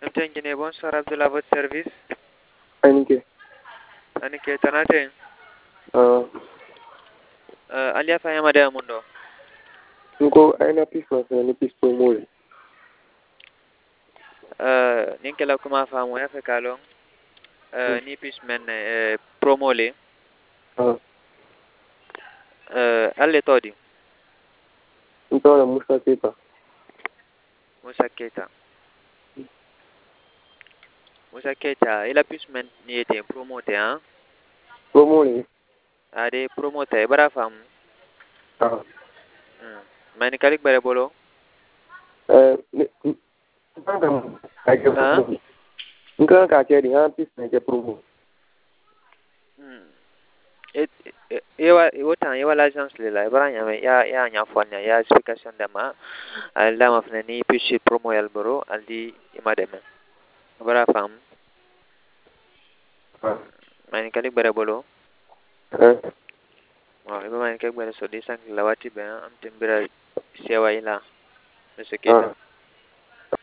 Mtengine, bonsoir Abdullah, votre service. Anike. Anike, tanate. Uh, Alia fanya mada mundo. Nko aina pisma sana ni pispo mole. Ninkela kuma famu ya fekalong. Ni pismen promole. Alle todi. Ntola Musa Keita. Musa Keita. Musa Keita, ila pismen ni ete promote ha. Promole. Ade promote bara famu. Mani kalik bare bolo. Nka ka ke di han pisma ke promo. Ewa l'agence la bara nyame ya nya fanya ya explication dama alda mafna ni pishi promo yalboro aldi imademe bara fam mani kalik bare bolo iba mani kalik bare so di sank lawati be am timbira sewa ila Mr. Keita